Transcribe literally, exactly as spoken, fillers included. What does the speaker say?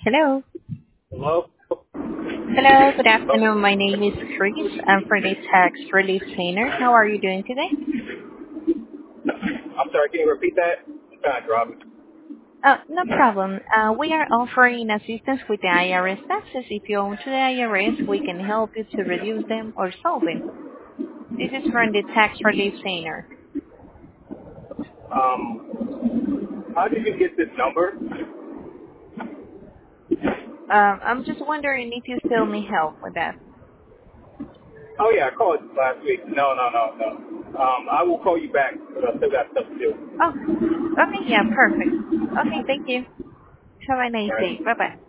Hello. Hello? Hello, good Oh, afternoon. My name is Chris. I'm for the Tax Relief Center. How are you doing today? I'm sorry, can you repeat that? I'm kind of driving. Uh, no problem. Uh, we are offering assistance with the I R S taxes. If you owe to the I R S, we can help you to reduce them or solve them. This is from the Tax Relief Center. Um, how did you get this number? Um, I'm just wondering if you still need help with that. Oh, yeah, I called last week. No, no, no, no. Um, I will call you back because I still got stuff to do. Oh, okay, yeah, perfect. Okay, thank you. Have a nice All day. right. Bye-bye.